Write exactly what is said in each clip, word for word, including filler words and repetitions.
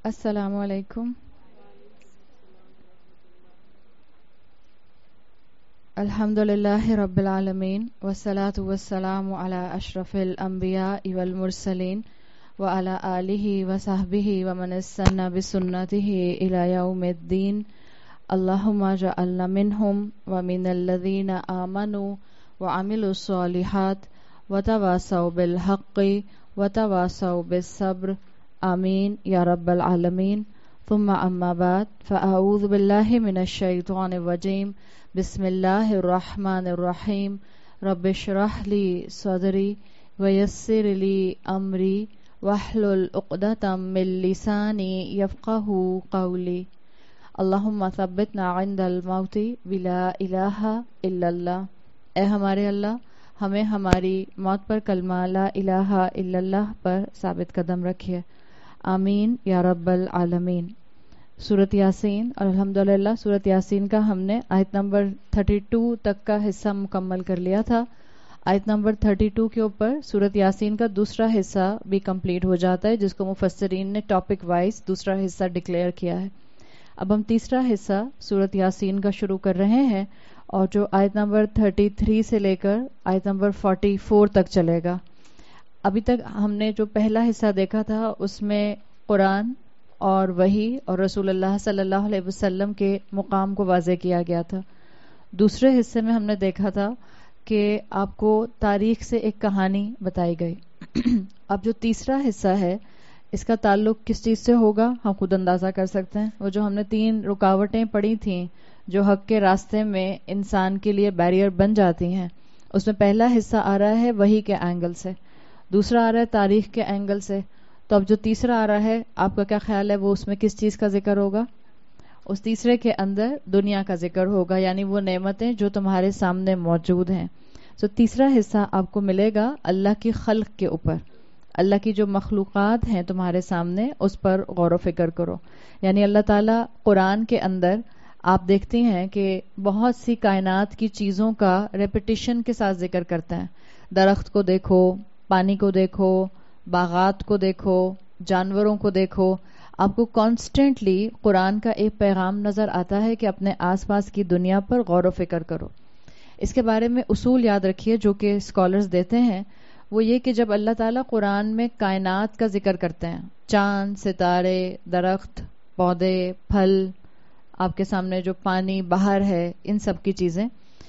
السلام علیکم. الحمد للہ رب العالمین والصلاة والسلام علی اشرف الانبیاء والمرسلین وعلی آلہ وصحبہ ومن استنى بسنته الی یوم الدین. اللہم اجعلنا منہم ومن الذین آمنوا وعملوا الصالحات وتواصوا بالحق وتواصوا بالصبر. آمین یا رب العالمین. ثم اما بعد فاعوذ باللہ من الشیطان الرجیم. بسم اللہ الرحمن الرحیم. رب اشرح لی صدری ویسر لی امری واحلل عقدۃ من لسانی یفقہوا قولی. اللہم ثبتنا عند الموت بلا الہ الا اللہ. اے ہمارے اللہ، ہمیں ہماری موت پر کلمہ لا الہ الا اللہ پر ثابت قدم رکھیے. آمین یا رب العالمین. سورۃ یاسین، اور الحمدللہ سورۃ یاسین کا ہم نے آیت نمبر بتیس تک کا حصہ مکمل کر لیا تھا. آیت نمبر بتیس کے اوپر سورۃ یاسین کا دوسرا حصہ بھی کمپلیٹ ہو جاتا ہے، جس کو مفسرین نے ٹاپک وائز دوسرا حصہ ڈکلیئر کیا ہے. اب ہم تیسرا حصہ سورۃ یاسین کا شروع کر رہے ہیں، اور جو آیت نمبر تینتیس سے لے کر آیت نمبر چوالیس تک چلے گا. ابھی تک ہم نے جو پہلا حصہ دیکھا تھا اس میں قرآن اور وحی اور رسول اللہ صلی اللہ علیہ وسلم کے مقام کو واضح کیا گیا تھا. دوسرے حصے میں ہم نے دیکھا تھا کہ آپ کو تاریخ سے ایک کہانی بتائی گئی. اب جو تیسرا حصہ ہے اس کا تعلق کس چیز سے ہوگا ہم خود اندازہ کر سکتے ہیں. وہ جو ہم نے تین رکاوٹیں پڑھی تھیں جو حق کے راستے میں انسان کے لیے بیریئر بن جاتی ہیں، اس میں پہلا حصہ آ رہا ہے وحی کے اینگل سے، دوسرا آ رہا ہے تاریخ کے اینگل سے. تو اب جو تیسرا آ رہا ہے آپ کا کیا خیال ہے وہ اس میں کس چیز کا ذکر ہوگا؟ اس تیسرے کے اندر دنیا کا ذکر ہوگا، یعنی وہ نعمتیں جو تمہارے سامنے موجود ہیں. تو تیسرا حصہ آپ کو ملے گا اللہ کی خلق کے اوپر. اللہ کی جو مخلوقات ہیں تمہارے سامنے اس پر غور و فکر کرو. یعنی اللہ تعالیٰ قرآن کے اندر آپ دیکھتے ہیں کہ بہت سی کائنات کی چیزوں کا ریپیٹیشن کے ساتھ ذکر کرتا ہے. درخت کو دیکھو، پانی کو دیکھو، باغات کو دیکھو، جانوروں کو دیکھو. آپ کو کانسٹنٹلی قرآن کا ایک پیغام نظر آتا ہے کہ اپنے آس پاس کی دنیا پر غور و فکر کرو. اس کے بارے میں اصول یاد رکھیے جو کہ اسکالرز دیتے ہیں، وہ یہ کہ جب اللہ تعالیٰ قرآن میں کائنات کا ذکر کرتے ہیں، چاند، ستارے، درخت، پودے، پھل، آپ کے سامنے جو پانی، بہار ہے، ان سب کی چیزیں،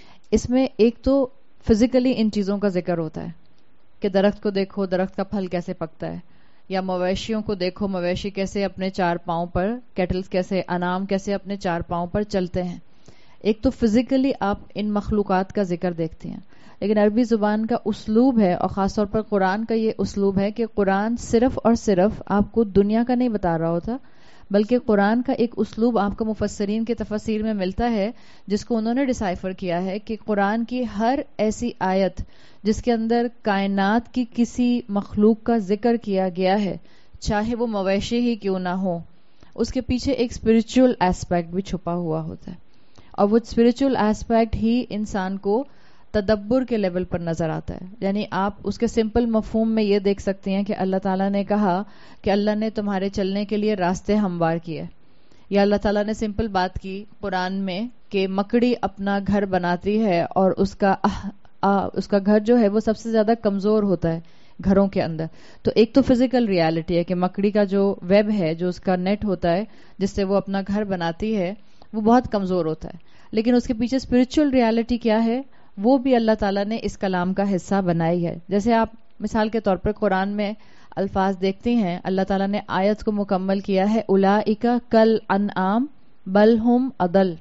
اس میں ایک تو فزیکلی ان چیزوں کا ذکر ہوتا ہے کہ درخت کو دیکھو، درخت کا پھل کیسے پکتا ہے، یا مویشیوں کو دیکھو، مویشی کیسے اپنے چار پاؤں پر، کیٹلز کیسے، انعام کیسے اپنے چار پاؤں پر چلتے ہیں. ایک تو فزیکلی آپ ان مخلوقات کا ذکر دیکھتے ہیں. لیکن عربی زبان کا اسلوب ہے، اور خاص طور پر قرآن کا یہ اسلوب ہے کہ قرآن صرف اور صرف آپ کو دنیا کا نہیں بتا رہا ہوتا، بلکہ قرآن کا ایک اسلوب آپ کو مفسرین کے تفسیر میں ملتا ہے جس کو انہوں نے ڈسائفر کیا ہے کہ قرآن کی ہر ایسی آیت جس کے اندر کائنات کی کسی مخلوق کا ذکر کیا گیا ہے، چاہے وہ مویشی ہی کیوں نہ ہو، اس کے پیچھے ایک اسپرچول ایسپیکٹ بھی چھپا ہوا ہوتا ہے. اور وہ اسپرچول ایسپیکٹ ہی انسان کو تدبر کے لیول پر نظر آتا ہے. یعنی آپ اس کے سمپل مفہوم میں یہ دیکھ سکتے ہیں کہ اللہ تعالیٰ نے کہا کہ اللہ نے تمہارے چلنے کے لیے راستے ہموار کیے، یا اللہ تعالیٰ نے سمپل بات کی قرآن میں کہ مکڑی اپنا گھر بناتی ہے اور اس کا آہ آہ اس کا گھر جو ہے وہ سب سے زیادہ کمزور ہوتا ہے گھروں کے اندر. تو ایک تو فزیکل ریالٹی ہے کہ مکڑی کا جو ویب ہے، جو اس کا نیٹ ہوتا ہے جس سے وہ اپنا گھر بناتی ہے، وہ بہت کمزور ہوتا ہے. لیکن اس کے پیچھے اسپرچل ریالٹی کیا ہے، وہ بھی اللہ تعالیٰ نے اس کلام کا حصہ بنائی ہے. جیسے آپ مثال کے طور پر قرآن میں الفاظ دیکھتے ہیں، اللہ تعالیٰ نے آیت کو مکمل کیا ہے، اولئک کل انعام بل ہم اضل.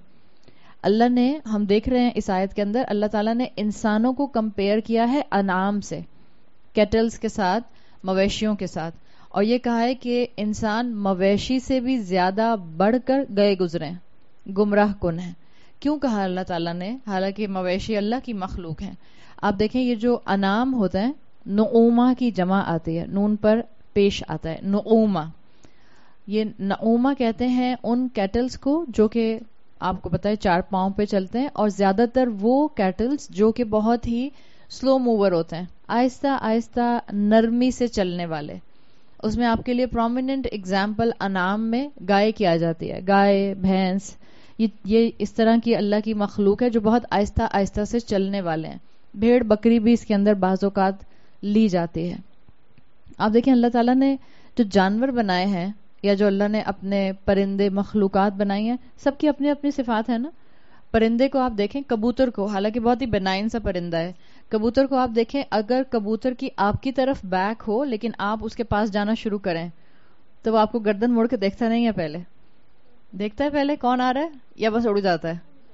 اللہ نے، ہم دیکھ رہے ہیں اس آیت کے اندر اللہ تعالیٰ نے انسانوں کو کمپیئر کیا ہے انعام سے، کیٹلز کے ساتھ، مویشیوں کے ساتھ، اور یہ کہا ہے کہ انسان مویشی سے بھی زیادہ بڑھ کر گئے گزرے، گمراہ کن ہیں. کیوں کہا اللہ تعالیٰ نے، حالانکہ مویشی اللہ کی مخلوق ہیں. آپ دیکھیں یہ جو انعام ہوتا ہے، نعومہ کی جمع آتی ہے، نون پر پیش آتا ہے، نعومہ. یہ نعومہ کہتے ہیں ان کیٹلز کو جو کہ آپ کو پتہ ہے چار پاؤں پہ چلتے ہیں، اور زیادہ تر وہ کیٹلز جو کہ بہت ہی سلو موور ہوتے ہیں، آہستہ آہستہ نرمی سے چلنے والے. اس میں آپ کے لیے پرومیننٹ اگزامپل انعام میں گائے کی آ جاتی ہے. گائے، بھینس، یہ یہ اس طرح کی اللہ کی مخلوق ہے جو بہت آہستہ آہستہ سے چلنے والے ہیں. بھیڑ بکری بھی اس کے اندر بعض اوقات لی جاتی ہے. آپ دیکھیں اللہ تعالیٰ نے جو جانور بنائے ہیں یا جو اللہ نے اپنے پرندے مخلوقات بنائی ہیں، سب کی اپنی اپنی صفات ہیں نا. پرندے کو آپ دیکھیں، کبوتر کو، حالانکہ بہت ہی بنائن سا پرندہ ہے، کبوتر کو آپ دیکھیں، اگر کبوتر کی آپ کی طرف بیک ہو لیکن آپ اس کے پاس جانا شروع کریں تو وہ آپ کو گردن موڑ کے دیکھتا نہیں ہے. پہلے دیکھتا ہے پہلے کون آ رہا ہے یا بس اڑ جاتا ہے.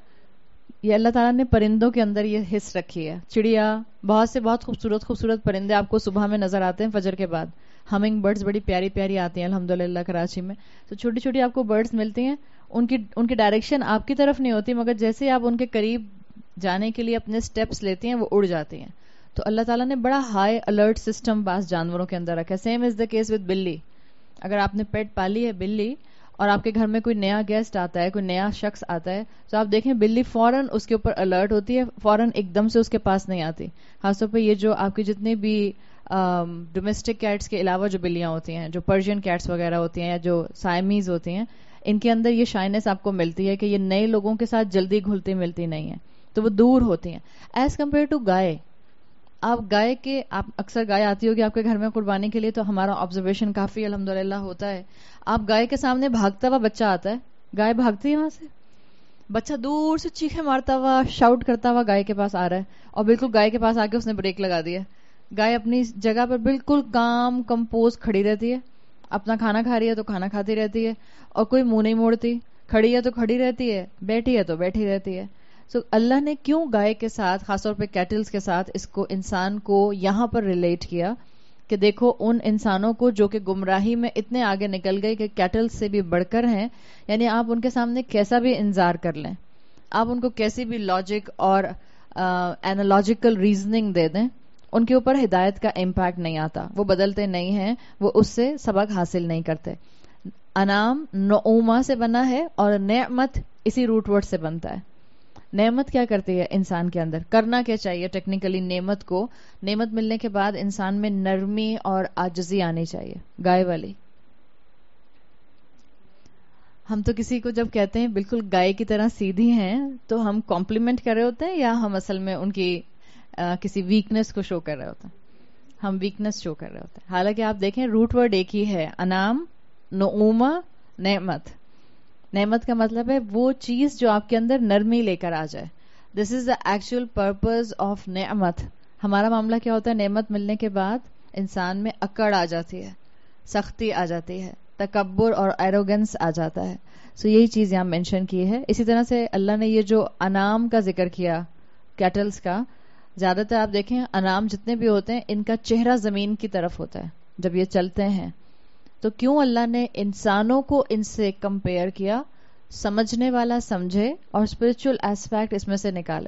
یہ اللہ تعالیٰ نے پرندوں کے اندر یہ حص رکھی ہے. چڑیا، بہت سے بہت خوبصورت خوبصورت پرندے آپ کو صبح میں نظر آتے ہیں فجر کے بعد. ہمنگ برڈز بڑی پیاری پیاری آتی ہیں الحمدللہ کراچی میں. تو چھوٹی چھوٹی آپ کو برڈز ملتی ہیں، ان کی ان کی ڈائریکشن آپ کی طرف نہیں ہوتی، مگر جیسے آپ ان کے قریب جانے کے لیے اپنے سٹیپس لیتی ہیں وہ اڑ جاتی ہیں. تو اللہ تعالیٰ نے بڑا ہائی الرٹ سسٹم بعض جانوروں کے اندر رکھا ہے. Same is the case with billi. اگر آپ نے پیٹ پالی ہے بلی اور آپ کے گھر میں کوئی نیا گیسٹ آتا ہے، کوئی نیا شخص آتا ہے، تو آپ دیکھیں بلی فوراً اس کے اوپر الرٹ ہوتی ہے، فوراً ایک دم سے اس کے پاس نہیں آتی. خاص طور پہ یہ جو آپ کی جتنی بھی ڈومیسٹک کیٹس کے علاوہ جو بلیاں ہوتی ہیں، جو پرشین کیٹس وغیرہ ہوتی ہیں یا جو سائمیز ہوتی ہیں، ان کے اندر یہ شائنس آپ کو ملتی ہے کہ یہ نئے لوگوں کے ساتھ جلدی گھلتی ملتی نہیں ہیں، تو وہ دور ہوتی ہیں ایز کمپیئر ٹو گائے. آپ گائے کے آپ اکثر گائے آتی ہوگی آپ کے گھر میں قربانی کے لیے، تو ہمارا آبزرویشن کافی الحمدللہ ہوتا ہے. آپ گائے کے سامنے بھاگتا ہوا بچہ آتا ہے، گائے بھاگتی ہے وہاں سے، بچہ دور سے چیخے مارتا ہوا شاؤٹ کرتا ہوا گائے کے پاس آ رہا ہے، اور بالکل گائے کے پاس آ کے اس نے بریک لگا دیا. گائے اپنی جگہ پر بالکل کام کمپوز کھڑی رہتی ہے، اپنا کھانا کھا رہی ہے تو کھانا کھاتی رہتی ہے اور کوئی منہ نہیں موڑتی، کھڑی ہے تو کھڑی رہتی ہے، بیٹھی ہے تو بیٹھی رہتی ہے. سو so, اللہ نے کیوں گائے کے ساتھ، خاص طور پہ کیٹلز کے ساتھ، اس کو انسان کو یہاں پر ریلیٹ کیا کہ دیکھو ان انسانوں کو جو کہ گمراہی میں اتنے آگے نکل گئے کہ کیٹل سے بھی بڑھ کر ہیں. یعنی آپ ان کے سامنے کیسا بھی انذار کر لیں، آپ ان کو کیسی بھی لاجک اور اینالوجیکل ریزننگ دے دیں، ان کے اوپر ہدایت کا امپیکٹ نہیں آتا، وہ بدلتے نہیں ہیں، وہ اس سے سبق حاصل نہیں کرتے. انعام نعوما سے بنا ہے اور نعمت اسی روٹ ورڈ سے بنتا ہے. نعمت کیا کرتی ہے انسان کے اندر؟ کرنا کیا چاہیے ٹیکنیکلی نعمت کو؟ نعمت ملنے کے بعد انسان میں نرمی اور عاجزی آنی چاہیے، گائے والی. ہم تو کسی کو جب کہتے ہیں بالکل گائے کی طرح سیدھی ہیں تو ہم کمپلیمنٹ کر رہے ہوتے ہیں یا ہم اصل میں ان کی آ, کسی ویکنس کو شو کر رہے ہوتے ہیں؟ ہم ویکنس شو کر رہے ہوتے ہیں. حالانکہ آپ دیکھیں روٹ ورڈ ایک ہی ہے، انعام، نعوما، نعمت. نعمت کا مطلب ہے وہ چیز جو آپ کے اندر نرمی لے کر آ جائے. This is the actual purpose of نعمت. ہمارا معاملہ کیا ہوتا ہے؟ نعمت ملنے کے بعد انسان میں اکڑ آ جاتی ہے، سختی آ جاتی ہے، تکبر اور ایروگنس آ جاتا ہے. سو یہی چیز یہاں مینشن کی ہے. اسی طرح سے اللہ نے یہ جو انعام کا ذکر کیا کیٹلز کا، زیادہ تر آپ دیکھیں انعام جتنے بھی ہوتے ہیں ان کا چہرہ زمین کی طرف ہوتا ہے جب یہ چلتے ہیں. تو کیوں اللہ نے انسانوں کو ان سے کمپیئر کیا؟ سمجھنے والا سمجھے اور اسپرچل ایسپیکٹ اس میں سے نکالے.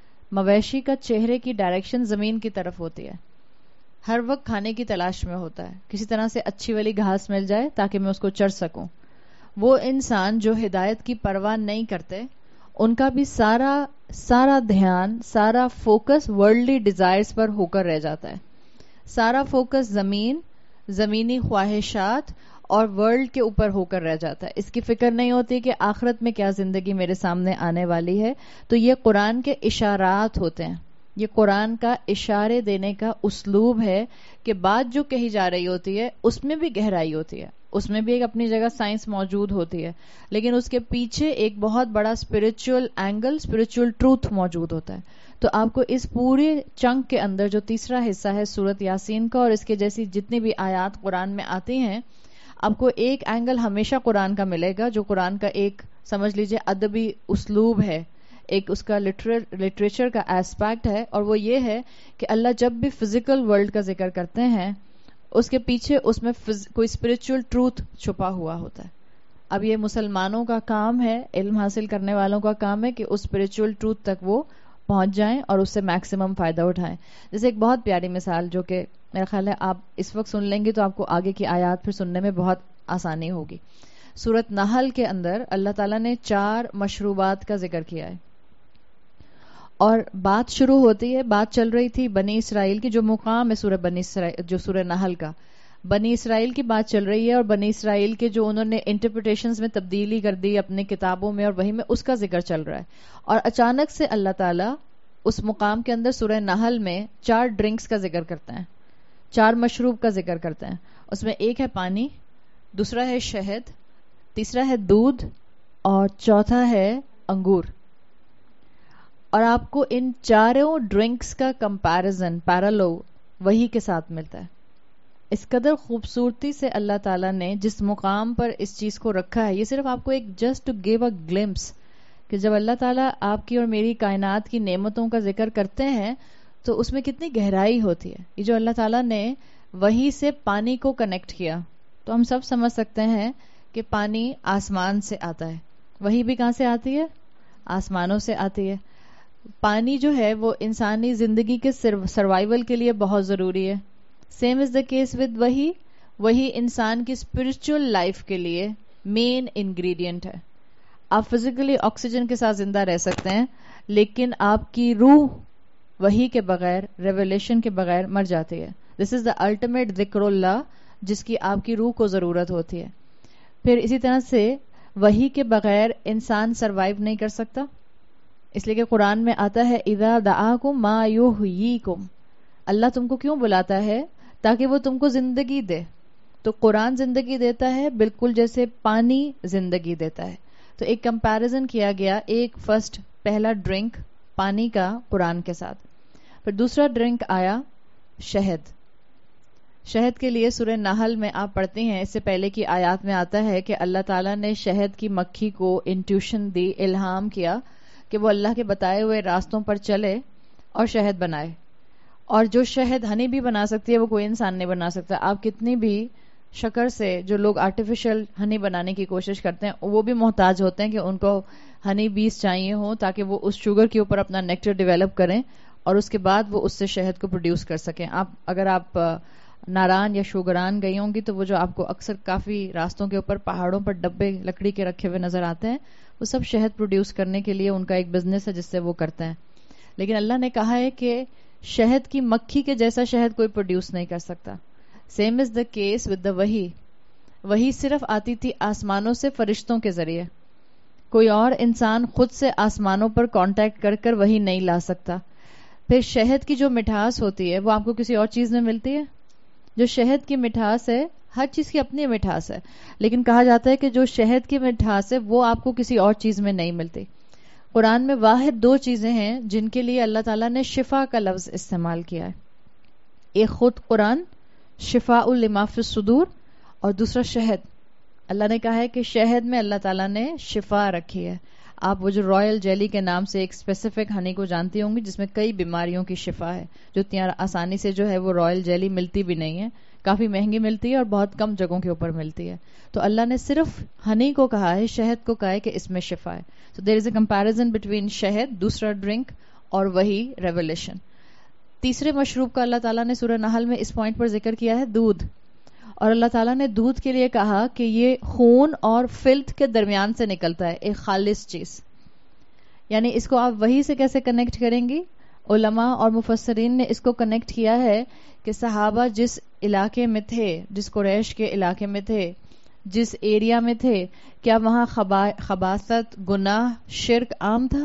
مویشی کا چہرے کی ڈائریکشن زمین کی طرف ہوتی ہے، ہر وقت کھانے کی تلاش میں ہوتا ہے، کسی طرح سے اچھی والی گھاس مل جائے تاکہ میں اس کو چر سکوں. وہ انسان جو ہدایت کی پرواہ نہیں کرتے، ان کا بھی سارا سارا دھیان، سارا فوکس ورلڈلی ڈیزائرز پر ہو کر رہ جاتا ہے. سارا فوکس زمین، زمینی خواہشات اور ورلڈ کے اوپر ہو کر رہ جاتا ہے. اس کی فکر نہیں ہوتی کہ آخرت میں کیا زندگی میرے سامنے آنے والی ہے. تو یہ قرآن کے اشارات ہوتے ہیں، یہ قرآن کا اشارے دینے کا اسلوب ہے کہ بات جو کہی جا رہی ہوتی ہے اس میں بھی گہرائی ہوتی ہے، اس میں بھی ایک اپنی جگہ سائنس موجود ہوتی ہے، لیکن اس کے پیچھے ایک بہت بڑا اسپرچل اینگل، اسپرچل ٹروتھ موجود ہوتا ہے. تو آپ کو اس پورے چنک کے اندر جو تیسرا حصہ ہے سورت یاسین کا اور اس کے جیسی جتنی بھی آیات قرآن میں آتی ہیں، آپ کو ایک اینگل ہمیشہ قرآن کا ملے گا جو قرآن کا ایک سمجھ لیجئے ادبی اسلوب ہے، ایک اس کا لٹریچر کا ایسپیکٹ ہے، اور وہ یہ ہے کہ اللہ جب بھی فزیکل ورلڈ کا ذکر کرتے ہیں اس کے پیچھے اس میں کوئی اسپرچل ٹروتھ چھپا ہوا ہوتا ہے. اب یہ مسلمانوں کا کام ہے، علم حاصل کرنے والوں کا کام ہے کہ اس اسپرچل ٹروتھ تک وہ پہنچ جائیں اور اس سے میکسیمم فائدہ اٹھائیں. جیسے ایک بہت پیاری مثال جو کہ میرا خیال ہے آپ اس وقت سن لیں گے تو آپ کو آگے کی آیات پھر سننے میں بہت آسانی ہوگی. سورت نحل کے اندر اللہ تعالیٰ نے چار مشروبات کا ذکر کیا ہے اور بات شروع ہوتی ہے، بات چل رہی تھی بنی اسرائیل کی، جو مقام ہے سورہ بنی اسرائیل جو سورہ نحل کا. بنی اسرائیل کی بات چل رہی ہے اور بنی اسرائیل کے جو انہوں نے انٹرپریٹیشنز میں تبدیلی کر دی اپنے کتابوں میں اور وہی میں، اس کا ذکر چل رہا ہے. اور اچانک سے اللہ تعالیٰ اس مقام کے اندر سورہ نحل میں چار ڈرنکس کا ذکر کرتے ہیں، چار مشروب کا ذکر کرتے ہیں. اس میں ایک ہے پانی، دوسرا ہے شہد، تیسرا ہے دودھ اور چوتھا ہے انگور. اور آپ کو ان چاروں ڈرنکس کا کمپیریزن پیرالو وہی کے ساتھ ملتا ہے. اس قدر خوبصورتی سے اللہ تعالیٰ نے جس مقام پر اس چیز کو رکھا ہے، یہ صرف آپ کو ایک just to give a glimpse کہ جب اللہ تعالیٰ آپ کی اور میری کائنات کی نعمتوں کا ذکر کرتے ہیں تو اس میں کتنی گہرائی ہوتی ہے. یہ جو اللہ تعالیٰ نے وہی سے پانی کو کنیکٹ کیا، تو ہم سب سمجھ سکتے ہیں کہ پانی آسمان سے آتا ہے. وہی بھی کہاں سے آتی ہے؟ آسمانوں سے آتی ہے. پانی جو ہے وہ انسانی زندگی کے سروائیول کے لیے بہت ضروری ہے. Same is the case with وہی وہی انسان کی اسپرچل لائف کے لیے مین انگریڈینٹ ہے. آپ فزیکلی آکسیجن کے ساتھ زندہ رہ سکتے ہیں، لیکن آپ کی روح وہی کے بغیر، ریویلیشن کے بغیر مر جاتی ہے. دس از دا الٹیمیٹ ذکر اللہ، جس کی آپ کی روح کو ضرورت ہوتی ہے. پھر اسی طرح سے وہی کے بغیر انسان سروائیو نہیں کر سکتا، اس لیے کہ قرآن میں آتا ہے اذا دعاکم ما یحییکم، اللہ تم کو کیوں بلاتا ہے؟ تاکہ وہ تم کو زندگی دے. تو قرآن زندگی دیتا ہے بالکل جیسے پانی زندگی دیتا ہے. تو ایک کمپیریزن کیا گیا، ایک فرسٹ پہلا ڈرنک پانی کا قرآن کے ساتھ. پھر دوسرا ڈرنک آیا شہد. شہد کے لیے سورہ نحل میں آپ پڑھتے ہیں، اس سے پہلے کی آیات میں آتا ہے کہ اللہ تعالیٰ نے شہد کی مکھی کو انٹیوشن دی، الہام کیا کہ وہ اللہ کے بتائے ہوئے راستوں پر چلے اور شہد بنائے. اور جو شہد ہنی بھی بنا سکتی ہے وہ کوئی انسان نہیں بنا سکتا. آپ کتنی بھی شکر سے جو لوگ آرٹیفیشل ہنی بنانے کی کوشش کرتے ہیں وہ بھی محتاج ہوتے ہیں کہ ان کو ہنی بیس چاہیے ہوں تاکہ وہ اس شوگر کے اوپر اپنا نیکٹر ڈیولپ کریں اور اس کے بعد وہ اس سے شہد کو پروڈیوس کر سکیں. آپ اگر آپ ناران یا شوگران گئی ہوں گی تو وہ جو آپ کو اکثر کافی راستوں کے اوپر پہاڑوں پر ڈبے لکڑی کے رکھے ہوئے نظر آتے ہیں، وہ سب شہد پروڈیوس کرنے کے لیے ان کا ایک بزنس ہے جس سے وہ کرتے ہیں. لیکن اللہ نے کہا ہے کہ شہد کی مکھی کے جیسا شہد کوئی پروڈیوس نہیں کر سکتا. Same is the case with the whey. Whey صرف آتی تھی آسمانوں سے فرشتوں کے ذریعے. کوئی اور انسان خود سے آسمانوں پر کانٹیکٹ کر کر وہی نہیں لا سکتا. پھر شہد کی جو مٹھاس ہوتی ہے وہ آپ کو کسی اور چیز میں ملتی ہے؟ جو شہد کی مٹھاس ہے، ہر چیز کی اپنی مٹھاس ہے، لیکن کہا جاتا ہے کہ جو شہد کی مٹھاس ہے وہ آپ کو کسی اور چیز میں نہیں ملتی. قرآن میں واحد دو چیزیں ہیں جن کے لیے اللہ تعالیٰ نے شفا کا لفظ استعمال کیا ہے. ایک خود قرآن شفاء لما فی الصدور، اور دوسرا شہد. اللہ نے کہا ہے کہ شہد میں اللہ تعالیٰ نے شفا رکھی ہے. آپ وہ جو رائل جیلی کے نام سے ایک اسپیسیفک ہنی کو جانتی ہوں گی جس میں کئی بیماریوں کی شفا ہے، جو اتنی آسانی سے جو ہے وہ رائل جیلی ملتی بھی نہیں ہے، کافی مہنگی ملتی ہے اور بہت کم جگہوں کے اوپر ملتی ہے. تو اللہ نے صرف ہنی کو کہا ہے، شہد کو کہا ہے کہ اس میں شفا ہے. So there is a comparison between شہد دوسرا ڈرنک اور وہی ریولیشن. تیسرے مشروب کا اللہ تعالیٰ نے سورہ نحل میں اس پوائنٹ پر ذکر کیا ہے دودھ. اور اللہ تعالیٰ نے دودھ کے لیے کہا کہ یہ خون اور فلت کے درمیان سے نکلتا ہے، ایک خالص چیز. یعنی اس کو آپ وہی سے کیسے کنیکٹ کریں گی؟ علماء اور مفسرین نے اس کو کنیکٹ کیا ہے کہ صحابہ جس علاقے میں تھے، جس قریش کے علاقے میں تھے، جس ایریا میں تھے، کیا وہاں خبا خباثت، گناہ، شرک عام تھا؟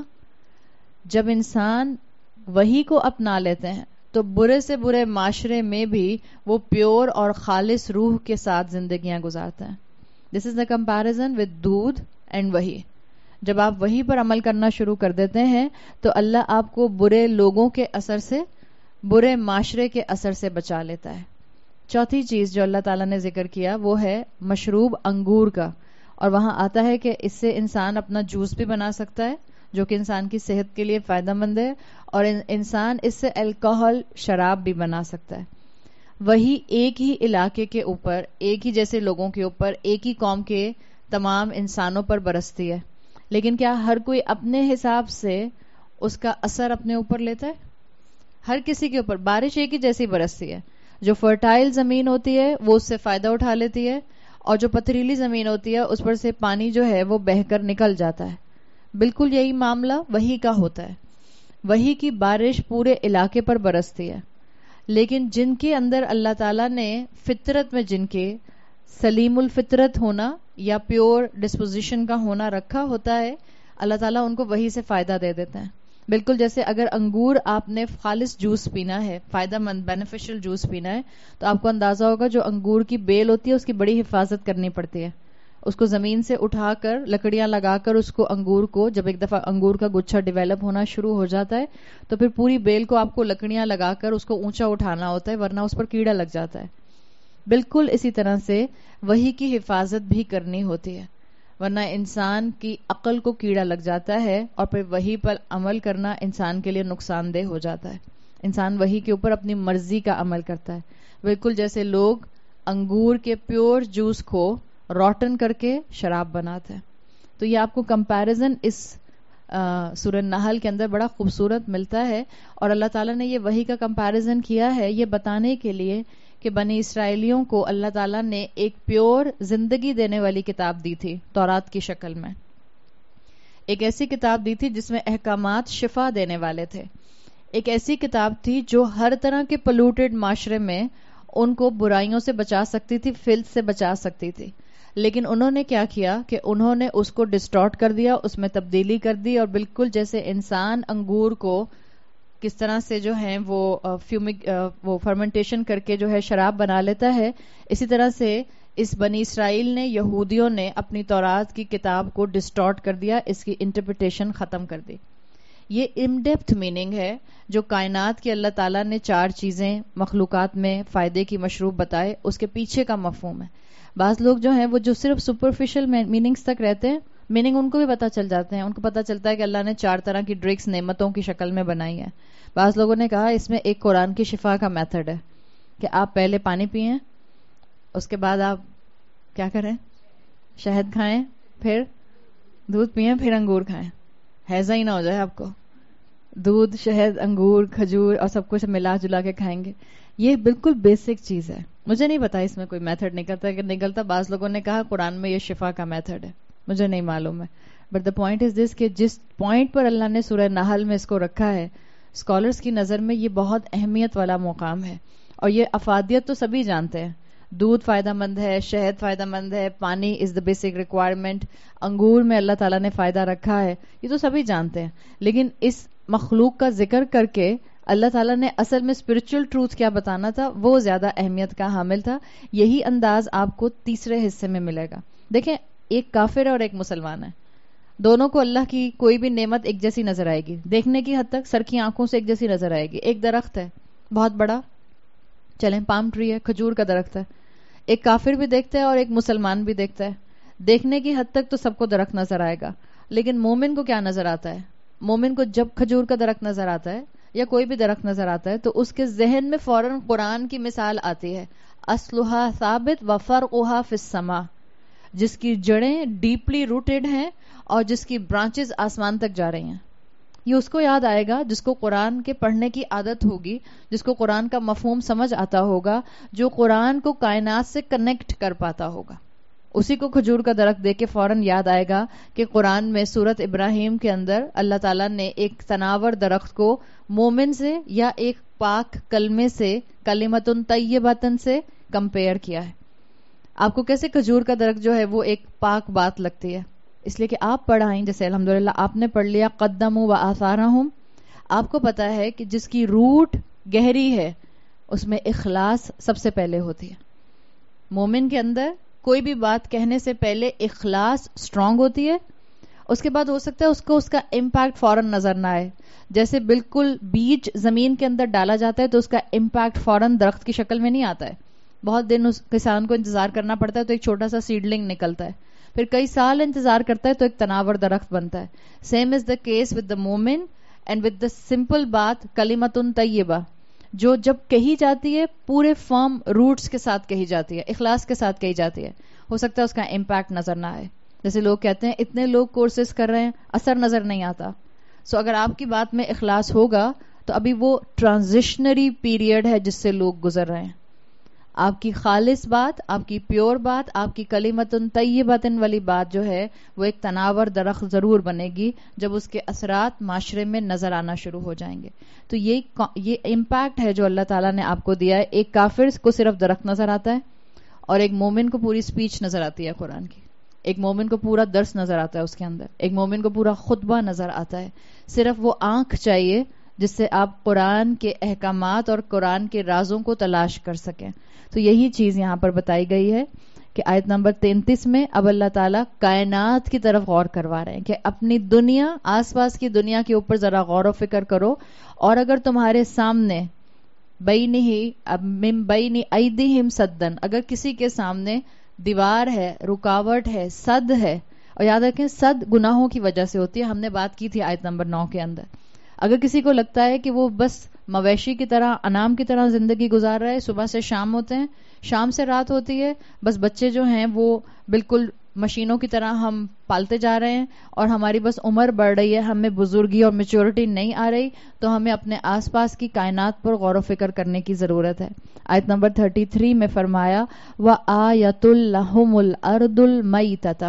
جب انسان وہی کو اپنا لیتے ہیں تو برے سے برے معاشرے میں بھی وہ پیور اور خالص روح کے ساتھ زندگیاں گزارتے ہیں. This is the comparison with doodh and whey. جب آپ وہی پر عمل کرنا شروع کر دیتے ہیں تو اللہ آپ کو برے لوگوں کے اثر سے، برے معاشرے کے اثر سے بچا لیتا ہے. چوتھی چیز جو اللہ تعالیٰ نے ذکر کیا وہ ہے مشروب انگور کا. اور وہاں آتا ہے کہ اس سے انسان اپنا جوس بھی بنا سکتا ہے جو کہ انسان کی صحت کے لیے فائدہ مند ہے، اور انسان اس سے الکوہل، شراب بھی بنا سکتا ہے. وہی ایک ہی علاقے کے اوپر، ایک ہی جیسے لوگوں کے اوپر، ایک ہی قوم کے تمام انسانوں پر برستی ہے. لیکن کیا ہر کوئی اپنے حساب سے اس کا اثر اپنے اوپر لیتا ہے؟ ہر کسی کے اوپر بارش ایک ہی جیسی برستی ہے. جو فرٹائل زمین ہوتی ہے وہ اس سے فائدہ اٹھا لیتی ہے، اور جو پتھریلی زمین ہوتی ہے اس پر سے پانی جو ہے وہ بہہ کر نکل جاتا ہے. بالکل یہی معاملہ وہی کا ہوتا ہے. وہی کی بارش پورے علاقے پر برستی ہے، لیکن جن کے اندر اللہ تعالیٰ نے فطرت میں جن کے سلیم الفطرت ہونا یا پیور ڈسپوزیشن کا ہونا رکھا ہوتا ہے، اللہ تعالیٰ ان کو وہی سے فائدہ دے دیتے ہیں. بالکل جیسے اگر انگور آپ نے خالص جوس پینا ہے، فائدہ مند بینیفیشل جوس پینا ہے، تو آپ کو اندازہ ہوگا جو انگور کی بیل ہوتی ہے اس کی بڑی حفاظت کرنی پڑتی ہے. اس کو زمین سے اٹھا کر لکڑیاں لگا کر اس کو انگور کو جب ایک دفعہ انگور کا گچھا ڈیولپ ہونا شروع ہو جاتا ہے تو پھر پوری بیل کو آپ کو لکڑیاں لگا کر اس کو اونچا اٹھانا ہوتا ہے، ورنہ اس پر کیڑا لگ جاتا ہے. بالکل اسی طرح سے وحی کی حفاظت بھی کرنی ہوتی ہے، ورنہ انسان کی عقل کو کیڑا لگ جاتا ہے اور پھر وحی پر عمل کرنا انسان کے لیے نقصان دہ ہو جاتا ہے. انسان وحی کے اوپر اپنی مرضی کا عمل کرتا ہے، بالکل جیسے لوگ انگور کے پیور جوس کو روٹن کر کے شراب بناتے ہیں. تو یہ آپ کو کمپیریزن اس سورہ نحل کے اندر بڑا خوبصورت ملتا ہے، اور اللہ تعالیٰ نے یہ وحی کا کمپیریزن کیا ہے یہ بتانے کے لیے کہ بنی اسرائیلیوں کو اللہ تعالیٰ نے ایک پیور زندگی دینے والی کتاب دی تھی تورات کی شکل میں. ایک ایسی کتاب دی تھی جس میں احکامات شفا دینے والے تھے. ایک ایسی کتاب تھی جو ہر طرح کے پلوٹڈ معاشرے میں ان کو برائیوں سے بچا سکتی تھی، فلتھ سے بچا سکتی تھی. لیکن انہوں نے کیا کیا کہ انہوں نے اس کو ڈسٹارٹ کر دیا، اس میں تبدیلی کر دی، اور بالکل جیسے انسان انگور کو کس طرح سے جو ہے وہ فیومک وہ فرمنٹیشن کر کے جو ہے شراب بنا لیتا ہے، اسی طرح سے اس بنی اسرائیل نے، یہودیوں نے اپنی تورات کی کتاب کو ڈسٹارٹ کر دیا، اس کی انٹرپریٹیشن ختم کر دی. یہ ان ڈیپتھ میننگ ہے جو کائنات کی اللہ تعالیٰ نے چار چیزیں مخلوقات میں فائدے کی مشروب بتائے، اس کے پیچھے کا مفہوم ہے. بعض لوگ جو ہیں وہ جو صرف سپرفیشل میننگز تک رہتے ہیں، میننگ ان کو بھی پتہ چل جاتے ہیں، ان کو پتہ چلتا ہے کہ اللہ نے چار طرح کی ڈرگس نعمتوں کی شکل میں بنائی ہیں. بعض لوگوں نے کہا اس میں ایک قرآن کی شفا کا میتھڈ ہے کہ آپ پہلے پانی پئیں، اس کے بعد آپ کیا کریں، شہد کھائیں، پھر دودھ پئیں، پھر انگور کھائیں. ہیضہ ہی نہ ہو جائے آپ کو، دودھ، شہد، انگور، کھجور اور سب کچھ ملا جلا کے کھائیں گے. یہ بالکل بیسک چیز ہے. مجھے نہیں پتا اس میں کوئی میتھڈ نکلتا ہے کہ نکلتا. بعض لوگوں نے کہا قرآن میں یہ شفا کا میتھڈ ہے، مجھے نہیں معلوم ہے. بٹ دا پوائنٹ از دس کہ جس پوائنٹ پر اللہ نے سورہ نحل میں اس کو رکھا ہے، اسکالرس کی نظر میں یہ بہت اہمیت والا مقام ہے. اور یہ افادیت تو سبھی جانتے ہیں، دودھ فائدہ مند ہے، شہد فائدہ مند ہے، پانی از دا بیسک ریکوائرمنٹ، انگور میں اللہ تعالیٰ نے فائدہ رکھا ہے، یہ تو سبھی جانتے ہیں. لیکن اس مخلوق کا ذکر کر کے اللہ تعالیٰ نے اصل میں اسپرچل ٹروتھ کیا بتانا تھا وہ زیادہ اہمیت کا حامل تھا. یہی انداز آپ کو تیسرے حصے میں ملے گا. دیکھیں، ایک کافر ہے اور ایک مسلمان ہے، دونوں کو اللہ کی کوئی بھی نعمت ایک جیسی نظر آئے گی، دیکھنے کی حد تک سر کی آنکھوں سے ایک جیسی نظر آئے گی. ایک درخت ہے بہت بڑا، چلیں پام ٹری ہے، کھجور کا درخت ہے، ایک کافر بھی دیکھتا ہے اور ایک مسلمان بھی دیکھتا ہے. دیکھنے کی حد تک تو سب کو درخت نظر آئے گا، لیکن مومن کو کیا نظر آتا ہے؟ مومن کو جب کھجور کا درخت نظر آتا ہے یا کوئی بھی درخت نظر آتا ہے تو اس کے ذہن میں فوراً قرآن کی مثال آتی ہے، اصلھا ثابت و فرعھا فی السماء، جس کی جڑیں ڈیپلی روٹڈ ہیں اور جس کی برانچز آسمان تک جا رہی ہیں. یہ اس کو یاد آئے گا جس کو قرآن کے پڑھنے کی عادت ہوگی، جس کو قرآن کا مفہوم سمجھ آتا ہوگا، جو قرآن کو کائنات سے کنیکٹ کر پاتا ہوگا. اسی کو کھجور کا درخت دیکھ کے فوراً یاد آئے گا کہ قرآن میں سورت ابراہیم کے اندر اللہ تعالیٰ نے ایک تناور درخت کو مومن سے یا ایک پاک کلمے سے، کلمتن طیبتن سے کمپیئر کیا ہے. آپ کو کیسے کھجور کا درخت جو ہے وہ ایک پاک بات لگتی ہے؟ اس لیے کہ آپ پڑھائیں، جیسے الحمدللہ آپ نے پڑھ لیا قدموا وآثارہم، آپ کو پتا ہے کہ جس کی روٹ گہری ہے اس میں اخلاص سب سے پہلے ہوتی ہے. مومن کے اندر کوئی بھی بات کہنے سے پہلے اخلاص سٹرونگ ہوتی ہے، اس کے بعد ہو سکتا ہے اس کو اس کا امپیکٹ فوراً نظر نہ آئے. جیسے بالکل بیج زمین کے اندر ڈالا جاتا ہے تو اس کا امپیکٹ فوراً درخت کی شکل میں نہیں آتا ہے، بہت دن اس کسان کو انتظار کرنا پڑتا ہے تو ایک چھوٹا سا سیڈلنگ نکلتا ہے، پھر کئی سال انتظار کرتا ہے تو ایک تناور درخت بنتا ہے. Same is the case with the مومن اینڈ ود دا سمپل بات کلمتن طیبہ، جو جب کہی جاتی ہے پورے فرم روٹس کے ساتھ کہی جاتی ہے، اخلاص کے ساتھ کہی جاتی ہے. ہو سکتا ہے اس کا امپیکٹ نظر نہ آئے. جیسے لوگ کہتے ہیں اتنے لوگ کورسز کر رہے ہیں اثر نظر نہیں آتا. سو so اگر آپ کی بات میں اخلاص ہوگا تو ابھی وہ ٹرانزیشنری پیریڈ ہے جس سے لوگ گزر رہے ہیں. آپ کی خالص بات، آپ کی پیور بات، آپ کی کلمتن طیبتن والی بات جو ہے وہ ایک تناور درخت ضرور بنے گی جب اس کے اثرات معاشرے میں نظر آنا شروع ہو جائیں گے. تو یہ یہ امپیکٹ ہے جو اللہ تعالیٰ نے آپ کو دیا ہے. ایک کافر کو صرف درخت نظر آتا ہے اور ایک مومن کو پوری سپیچ نظر آتی ہے قرآن کی. ایک مومن کو پورا درس نظر آتا ہے اس کے اندر. ایک مومن کو پورا خطبہ نظر آتا ہے. صرف وہ آنکھ چاہیے جس سے آپ قرآن کے احکامات اور قرآن کے رازوں کو تلاش کر سکیں. تو یہی چیز یہاں پر بتائی گئی ہے کہ آیت نمبر تینتیس میں اب اللہ تعالیٰ کائنات کی طرف غور کروا رہے ہیں کہ اپنی دنیا، آس پاس کی دنیا کے اوپر ذرا غور و فکر کرو. اور اگر تمہارے سامنے بینی ہی من بینی ایدیہم صدن، اگر کسی کے سامنے دیوار ہے، رکاوٹ ہے، صد ہے، اور یاد رکھیں صد گناہوں کی وجہ سے ہوتی ہے، ہم نے بات کی تھی آیت نمبر نو کے اندر. اگر کسی کو لگتا ہے کہ وہ بس مویشی کی طرح، انعام کی طرح زندگی گزار رہا ہے، صبح سے شام ہوتے ہیں، شام سے رات ہوتی ہے، بس بچے جو ہیں وہ بالکل مشینوں کی طرح ہم پالتے جا رہے ہیں، اور ہماری بس عمر بڑھ رہی ہے، ہمیں بزرگی اور میچورٹی نہیں آ رہی، تو ہمیں اپنے آس پاس کی کائنات پر غور و فکر کرنے کی ضرورت ہے. آیت نمبر تینتیس میں فرمایا وَآیَةٌ لَهُمُ الْأَرْضُ الْمَيْتَةُ،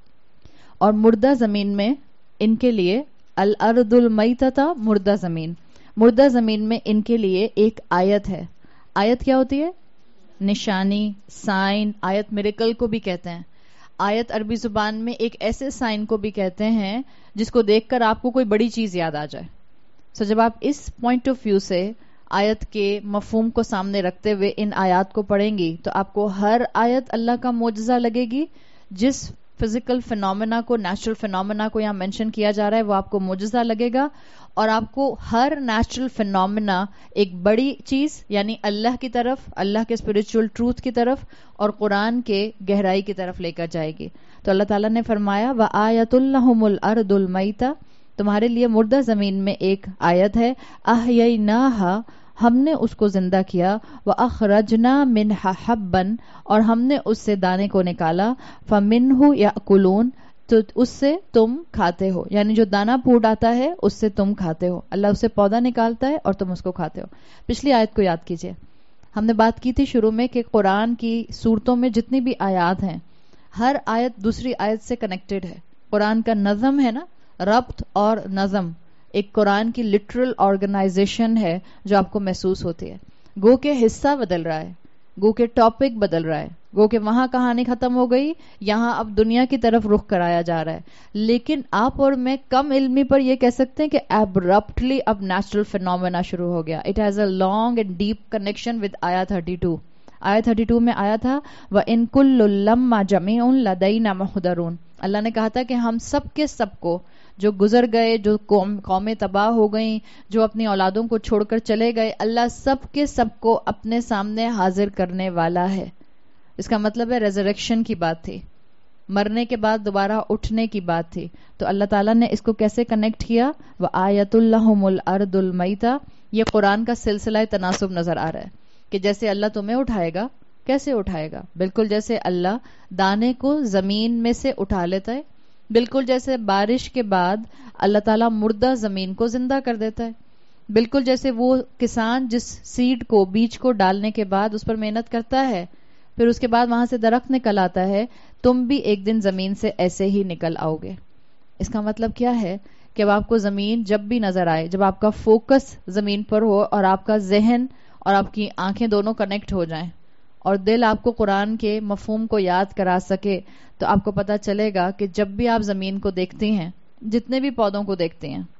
اور مردہ زمین میں ان کے لیے، الارض المیتۃ، مردہ زمین، مردہ زمین میں ان کے لیے ایک آیت ہے. آیت کیا ہوتی ہے؟ نشانی، سائن. آیت میریکل کو بھی کہتے ہیں. آیت عربی زبان میں ایک ایسے سائن کو بھی کہتے ہیں جس کو دیکھ کر آپ کو کوئی بڑی چیز یاد آ جائے. سو so جب آپ اس پوائنٹ آف ویو سے آیت کے مفہوم کو سامنے رکھتے ہوئے ان آیات کو پڑھیں گی تو آپ کو ہر آیت اللہ کا معجزہ لگے گی. جس فزیکل فینومینا کو، نیچرل فینومینا کو یہاں مینشن کیا جا رہا ہے وہ آپ کو معجزہ لگے گا، اور آپ کو ہر نیچرل فینومینا ایک بڑی چیز یعنی اللہ کی طرف، اللہ کے اسپرچل ٹروتھ کی طرف اور قرآن کے گہرائی کی طرف لے کر جائے گی. تو اللہ تعالیٰ نے فرمایا وَآیَةٌ لَهُمُ الْأَرْضُ الْمَيْتَةُ، تمہارے لیے مردہ زمین میں ایک آیت ہے. أَحْيَيْنَاهَا، ہم نے اس کو زندہ کیا. وَأَخْرَجْنَا مِنْهَا حَبًّا، اور ہم نے اس سے دانے کو نکالا. فَمِنْهُ يَأْكُلُونَ، تو اس سے تم کھاتے ہو، یعنی جو دانا پھوٹ آتا ہے اس سے تم کھاتے ہو. اللہ اس سے پودا نکالتا ہے اور تم اس کو کھاتے ہو. پچھلی آیت کو یاد کیجئے، ہم نے بات کی تھی شروع میں کہ قرآن کی سورتوں میں جتنی بھی آیات ہیں ہر آیت دوسری آیت سے کنیکٹڈ ہے. قرآن کا نظم ہے نا، ربط اور نظم ایک قرآن کی لٹرل آرگنائزیشن ہے جو آپ کو محسوس ہوتی ہے. گو کہ حصہ بدل رہا ہے، گو کہ ٹاپک بدل رہا ہے، گو کہ وہاں کہانی ختم ہو گئی، یہاں اب دنیا کی طرف رخ کرایا جا رہا ہے. لیکن آپ اور میں کم علمی پر یہ کہہ سکتے ہیں کہ ایبرپٹلی اب نیچرل فینومینا شروع ہو گیا. It has a long and deep connection with آیا تھرٹی ٹو. آیا تھرٹی ٹو میں آیا تھا وَإِن كُلُّ لَمَّا جَمِيعٌ لَدَيْنَا مُحْضَرُونَ. اللہ نے کہا تھا کہ ہم سب کے سب کو، جو گزر گئے، جو قوم قومیں تباہ ہو گئیں، جو اپنی اولادوں کو چھوڑ کر چلے گئے، اللہ سب کے سب کو اپنے سامنے حاضر کرنے والا ہے. اس کا مطلب ہے ریزریکشن کی بات تھی، مرنے کے بعد دوبارہ اٹھنے کی بات تھی. تو اللہ تعالیٰ نے اس کو کیسے کنیکٹ کیا؟ وَآیَةٌ لَهُمُ الْأَرْضُ الْمَيْتَةُ. یہ قرآن کا سلسلہ تناسب نظر آ رہا ہے کہ جیسے اللہ تمہیں اٹھائے گا، کیسے اٹھائے گا؟ بالکل جیسے اللہ دانے کو زمین میں سے اٹھا لیتا ہے، بالکل جیسے بارش کے بعد اللہ تعالیٰ مردہ زمین کو زندہ کر دیتا ہے، بالکل جیسے وہ کسان جس سیڈ کو، بیج کو ڈالنے کے بعد اس پر محنت کرتا ہے، پھر اس کے بعد وہاں سے درخت نکل آتا ہے، تم بھی ایک دن زمین سے ایسے ہی نکل آؤ گے. اس کا مطلب کیا ہے کہ اب آپ کو زمین جب بھی نظر آئے، جب آپ کا فوکس زمین پر ہو اور آپ کا ذہن اور آپ کی آنکھیں دونوں کنیکٹ ہو جائیں اور دل آپ کو قرآن کے مفہوم کو یاد کرا سکے، تو آپ کو پتا چلے گا کہ جب بھی آپ زمین کو دیکھتے ہیں، جتنے بھی پودوں کو دیکھتے ہیں،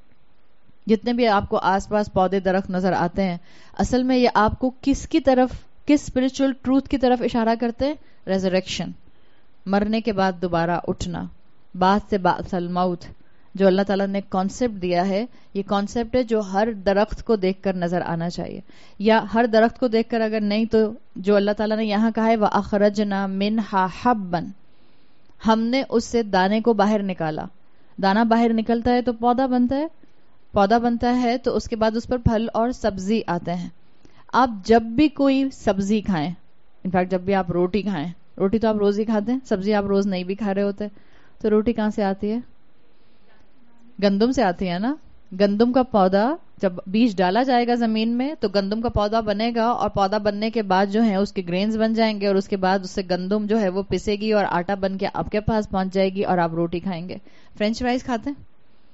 جتنے بھی آپ کو آس پاس پودے درخت نظر آتے ہیں، اصل میں یہ آپ کو کس کی طرف، کس اسپرچل ٹروتھ کی طرف اشارہ کرتے ہیں؟ ریزریکشن، مرنے کے بعد دوبارہ اٹھنا، بعد سے بعد الموت. جو اللہ تعالیٰ نے کانسیپٹ دیا ہے، یہ کانسیپٹ ہے جو ہر درخت کو دیکھ کر نظر آنا چاہیے، یا ہر درخت کو دیکھ کر اگر نہیں تو جو اللہ تعالیٰ نے یہاں کہا ہے وَأَخْرَجْنَا مِنْهَا حَبًّا، ہم نے اس سے دانے کو باہر نکالا. دانا باہر نکلتا ہے تو پودا بنتا ہے، پودا بنتا ہے تو اس کے بعد اس پر پھل اور سبزی آتے ہیں. آپ جب بھی کوئی سبزی کھائیں، انفیکٹ جب بھی آپ روٹی کھائیں، روٹی تو آپ روز ہی کھاتے ہیں، سبزی آپ روز نہیں بھی کھا رہے ہوتے، تو روٹی کہاں سے آتی ہے؟ گندم سے آتی ہے نا. گندم کا پودا جب بیج ڈالا جائے گا زمین میں تو گندم کا پودا بنے گا, اور پودا بننے کے بعد جو ہے اس کے گرینز بن جائیں گے, اور اس کے بعد اس سے گندم جو ہے وہ پسے گی اور آٹا بن کے آپ کے پاس پہنچ جائے گی اور آپ روٹی کھائیں گے. فرینچ فرائز کھاتے ہیں؟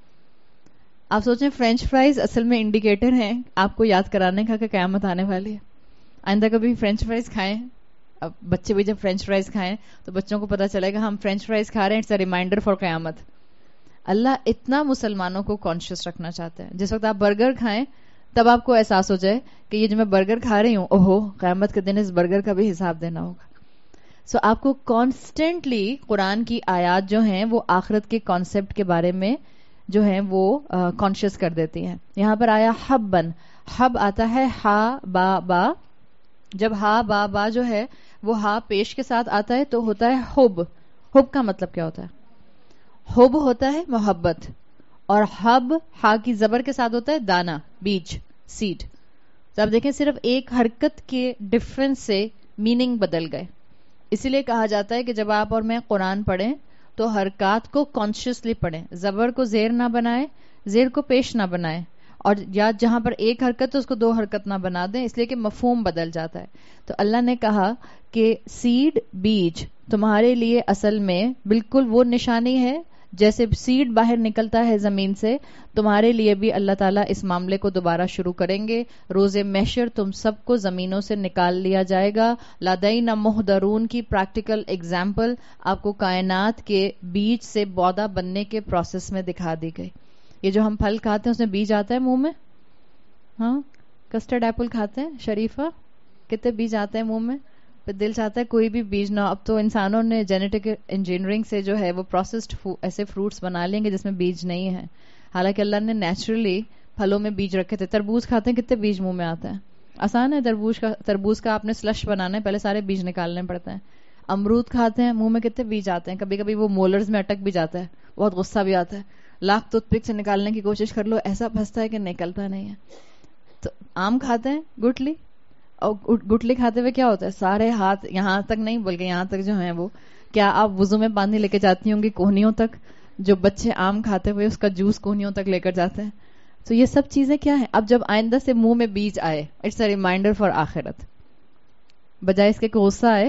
آپ سوچیں فرینچ فرائز اصل میں انڈیکیٹر ہیں آپ کو یاد کرانے کا کہ قیامت آنے والی ہے. آئندہ کبھی فرینچ فرائز کھائیں, اب بچے بھی جب فرینچ فرائز کھائیں تو بچوں کو پتا چلے گا ہم فرینچ فرائز کھا رہے ہیں, اٹس اے ریمائنڈر فار قیامت. اللہ اتنا مسلمانوں کو کانشیس رکھنا چاہتے ہیں. جس وقت آپ برگر کھائیں تب آپ کو احساس ہو جائے کہ یہ جو میں برگر کھا رہی ہوں, اوہو قیامت کے دن اس برگر کا بھی حساب دینا ہوگا. سو so, آپ کو کانسٹنٹلی قرآن کی آیات جو ہیں وہ آخرت کے کانسیپٹ کے بارے میں جو ہیں وہ کانشیس کر دیتی ہیں. یہاں پر آیا حبن, حب آتا ہے ہا با با. جب ہا با با جو ہے وہ ہا پیش کے ساتھ آتا ہے تو ہوتا ہے حب. حب کا مطلب کیا ہوتا ہے؟ حب ہوتا ہے محبت, اور حب ہا کی زبر کے ساتھ ہوتا ہے دانا, بیج, سیڈ. تو آپ دیکھیں صرف ایک حرکت کے ڈفرنس سے میننگ بدل گئے. اسی لیے کہا جاتا ہے کہ جب آپ اور میں قرآن پڑھیں تو حرکات کو کانشیسلی پڑھیں, زبر کو زیر نہ بنائیں, زیر کو پیش نہ بنائیں, اور یا جہاں پر ایک حرکت تو اس کو دو حرکت نہ بنا دیں, اس لیے کہ مفہوم بدل جاتا ہے. تو اللہ نے کہا کہ سیڈ, بیج تمہارے لیے اصل میں بالکل وہ نشانی ہے جیسے سیڈ باہر نکلتا ہے زمین سے, تمہارے لیے بھی اللہ تعالیٰ اس معاملے کو دوبارہ شروع کریں گے. روز محشر تم سب کو زمینوں سے نکال لیا جائے گا. لدینا محضرون کی پریکٹیکل ایگزامپل آپ کو کائنات کے بیج سے پودا بننے کے پروسیس میں دکھا دی گئی. یہ جو ہم پھل کھاتے ہیں اس میں بیج آتا ہے منہ میں, ہاں کسٹرڈ ایپل کھاتے ہیں شریفہ, کتنے بیج آتے ہیں منہ میں, پھر دل چاہتا ہے کوئی بھی بیج نہ. اب تو انسانوں نے جینیٹک انجینئرنگ سے جو ہے وہ پروسیسڈ ایسے فروٹس بنا لیں گے جس میں بیج نہیں ہے, حالانکہ اللہ نے نیچرلی پھلوں میں بیج رکھے تھے. تربوز کھاتے ہیں, کتنے بیج منہ میں آتے ہیں, آسان ہے. تربوز کا تربوز کا آپ نے سلش بنانا ہے, پہلے سارے بیج نکالنے پڑتے ہیں. امرود کھاتے ہیں, منہ میں کتنے بیج آتے ہیں, کبھی کبھی وہ مولرز میں اٹک بھی جاتا ہے, بہت غصہ بھی آتا ہے, لاکھ ٹوتھ پک سے نکالنے کی کوشش کر لو, ایسا پھنستا ہے کہ نکلتا نہیں ہے. تو آم کھاتے ہیں, گٹلی, اور گٹلی کھاتے ہوئے کیا ہوتا ہے, سارے ہاتھ یہاں تک نہیں بلکہ یہاں تک جو ہیں وہ, کیا آپ وضو میں پانی لے کے جاتی ہوں گی کوہنیوں تک؟ جو بچے آم کھاتے ہوئے اس کا جوس کوہنیوں تک لے کر جاتے ہیں. تو یہ سب چیزیں کیا ہیں؟ اب جب آئندہ سے منہ میں بیج آئے, اٹس اے ریمائنڈر فار آخرت, بجائے اس کے کہ غصہ آئے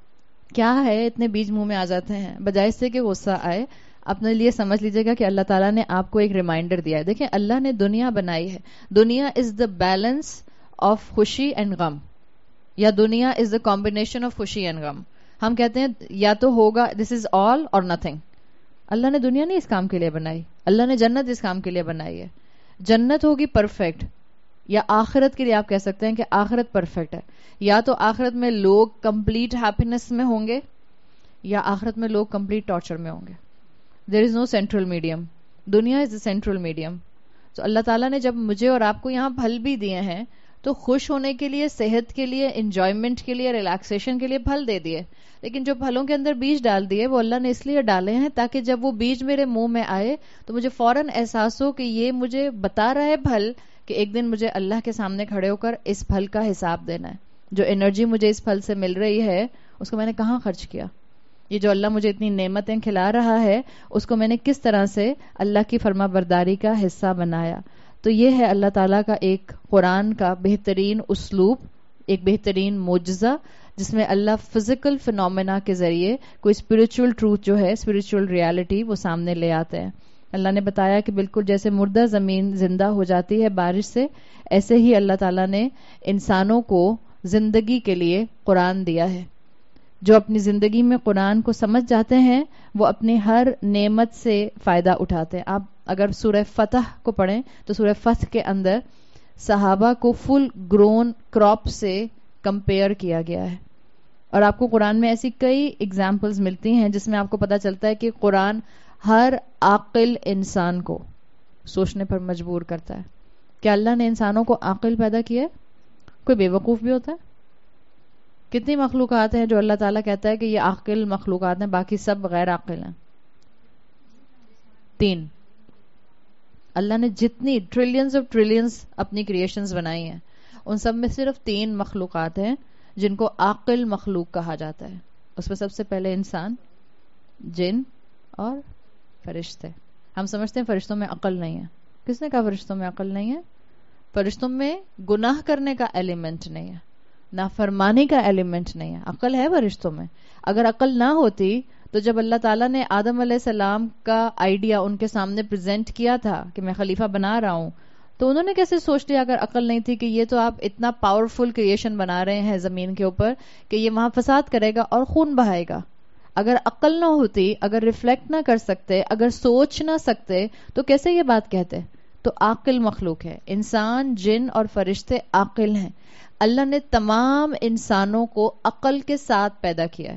کیا ہے اتنے بیج منہ میں آ جاتے ہیں, بجائے اس سے کہ غصہ آئے اپنے لیے سمجھ لیجیے گا کہ اللہ تعالیٰ نے آپ کو ایک ریمائنڈر دیا ہے. دیکھیں اللہ نے دنیا بنائی ہے, دنیا از دا بیلنس آف خوشی اینڈ غم, یا دنیا از دا کمبینیشن آف خوشی اینڈ غم. ہم کہتے ہیں یا تو ہوگا دس از آل اور نتھنگ. اللہ نے دنیا نہیں اس کام کے لیے بنائی, اللہ نے جنت اس کام کے لیے بنائی ہے. جنت ہوگی پرفیکٹ, یا آخرت کے لیے آپ کہہ سکتے ہیں کہ آخرت پرفیکٹ ہے. یا تو آخرت میں لوگ کمپلیٹ ہیپینس میں ہوں گے, یا آخرت میں لوگ کمپلیٹ ٹارچر میں ہوں گے. There is no central medium. دنیا از دا سینٹرل میڈیم. تو اللہ تعالیٰ نے جب مجھے اور آپ کو یہاں پھل بھی دیے ہیں تو خوش ہونے کے لیے, صحت کے لیے, انجوائمنٹ کے لیے, ریلیکسیشن کے لیے پھل دے دیے. لیکن جو پھلوں کے اندر بیج ڈال دیے وہ اللہ نے اس لیے ڈالے ہیں تاکہ جب وہ بیج میرے منہ میں آئے تو مجھے فوراً احساس ہو کہ یہ مجھے بتا رہا ہے پھل کہ ایک دن مجھے اللہ کے سامنے کھڑے ہو کر اس پھل کا حساب دینا ہے. جو انرجی مجھے اس پھل سے مل رہی ہے اس کو میں نے کہاں خرچ کیا, یہ جو اللہ مجھے اتنی نعمتیں کھلا رہا ہے اس کو میں نے کس طرح سے اللہ کی فرما برداری کا حصہ بنایا. تو یہ ہے اللہ تعالیٰ کا ایک قرآن کا بہترین اسلوب, ایک بہترین معجزہ جس میں اللہ فزیکل فنومینا کے ذریعے کوئی اسپرچل ٹروتھ جو ہے, اسپرچل ریالٹی وہ سامنے لے آتے ہیں. اللہ نے بتایا کہ بالکل جیسے مردہ زمین زندہ ہو جاتی ہے بارش سے, ایسے ہی اللہ تعالیٰ نے انسانوں کو زندگی کے لیے قرآن دیا ہے. جو اپنی زندگی میں قرآن کو سمجھ جاتے ہیں وہ اپنی ہر نعمت سے فائدہ اٹھاتے ہیں. آپ اگر سورہ فتح کو پڑھیں تو سورہ فتح کے اندر صحابہ کو فل گرون کراپ سے کمپیئر کیا گیا ہے, اور آپ کو قرآن میں ایسی کئی ایگزامپلز ملتی ہیں جس میں آپ کو پتا چلتا ہے کہ قرآن ہر عاقل انسان کو سوچنے پر مجبور کرتا ہے. کیا اللہ نے انسانوں کو عاقل پیدا کیا ہے؟ کوئی بے وقوف بھی ہوتا ہے؟ کتنی مخلوقات ہیں جو اللہ تعالیٰ کہتا ہے کہ یہ عاقل مخلوقات ہیں, باقی سب غیر عاقل ہیں؟ تین. اللہ نے جتنی ٹریلینز آف ٹریلینز اپنی کریشنز بنائی ہیں ان سب میں صرف تین مخلوقات ہیں جن کو عاقل مخلوق کہا جاتا ہے. اس میں سب سے پہلے انسان, جن اور فرشتے. ہم سمجھتے ہیں فرشتوں میں عقل نہیں ہے. کس نے کہا فرشتوں میں عقل نہیں ہے؟ فرشتوں میں گناہ کرنے کا ایلیمنٹ نہیں ہے, نافرمانی کا ایلیمنٹ نہیں ہے. عقل ہے فرشتوں میں. اگر عقل نہ ہوتی تو جب اللہ تعالیٰ نے آدم علیہ السلام کا آئیڈیا ان کے سامنے پریزنٹ کیا تھا کہ میں خلیفہ بنا رہا ہوں, تو انہوں نے کیسے سوچ لیا اگر عقل نہیں تھی کہ یہ تو آپ اتنا پاورفل کریشن بنا رہے ہیں زمین کے اوپر کہ یہ وہاں فساد کرے گا اور خون بہائے گا. اگر عقل نہ ہوتی, اگر ریفلیکٹ نہ کر سکتے, اگر سوچ نہ سکتے, تو کیسے یہ بات کہتے؟ تو عاقل مخلوق ہے. انسان, جن اور فرشتے عاقل ہیں. اللہ نے تمام انسانوں کو عقل کے ساتھ پیدا کیا ہے.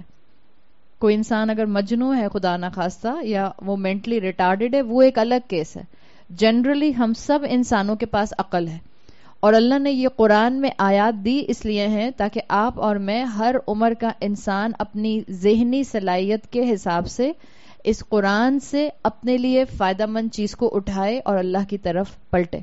کوئی انسان اگر مجنوں ہے خدا نخواستہ یا وہ مینٹلی ریٹارڈڈ ہے, وہ ایک الگ کیس ہے. جنرلی ہم سب انسانوں کے پاس عقل ہے, اور اللہ نے یہ قرآن میں آیات دی اس لیے ہیں تاکہ آپ اور میں, ہر عمر کا انسان اپنی ذہنی صلاحیت کے حساب سے اس قرآن سے اپنے لیے فائدہ مند چیز کو اٹھائے اور اللہ کی طرف پلٹے.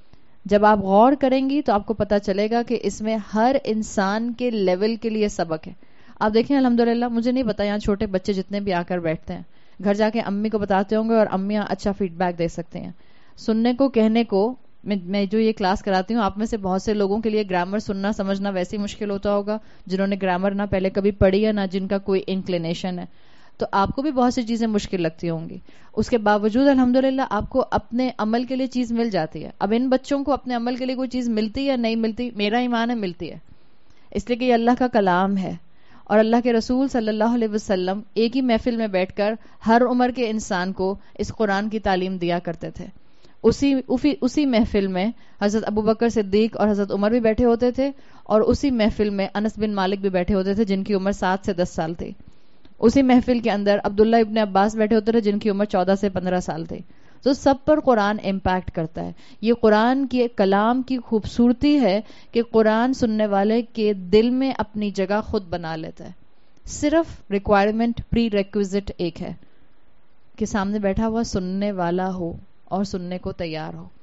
جب آپ غور کریں گی تو آپ کو پتا چلے گا کہ اس میں ہر انسان کے لیول کے لیے سبق ہے. آپ دیکھیں الحمدللہ, مجھے نہیں پتا یہاں چھوٹے بچے جتنے بھی آ کر بیٹھتے ہیں, گھر جا کے امی کو بتاتے ہوں گے اور امیاں اچھا فیڈ بیک دے سکتے ہیں. سننے کو کہنے کو, میں, میں جو یہ کلاس کراتی ہوں, آپ میں سے بہت سے لوگوں کے لیے گرامر سننا سمجھنا ویسے ہی مشکل ہوتا ہوگا جنہوں نے گرامر نہ پہلے کبھی پڑھی ہے, نہ جن کا کوئی انکلینیشن ہے. تو آپ کو بھی بہت سی چیزیں مشکل لگتی ہوں گی. اس کے باوجود الحمدللہ آپ کو اپنے عمل کے لیے چیز مل جاتی ہے. اب ان بچوں کو اپنے عمل کے لیے کوئی چیز ملتی یا نہیں ملتی, میرا ایمان ہے ملتی ہے, اس لیے کہ یہ اللہ کا کلام ہے. اور اللہ کے رسول صلی اللہ علیہ وسلم ایک ہی محفل میں بیٹھ کر ہر عمر کے انسان کو اس قرآن کی تعلیم دیا کرتے تھے. اسی اسی محفل میں حضرت ابو بکر صدیق اور حضرت عمر بھی بیٹھے ہوتے تھے, اور اسی محفل میں انس بن مالک بھی بیٹھے ہوتے تھے جن کی عمر سات سے دس سال تھی. اسی محفل کے اندر عبداللہ ابن عباس بیٹھے ہوتے تھے جن کی عمر چودہ سے پندرہ سال تھی. تو سب پر قرآن امپیکٹ کرتا ہے. یہ قرآن کے کلام کی خوبصورتی ہے کہ قرآن سننے والے کے دل میں اپنی جگہ خود بنا لیتا ہے. صرف ریکوائرمنٹ, پری ریکویزٹ ایک ہے کہ سامنے بیٹھا ہوا سننے والا ہو اور سننے کو تیار ہو.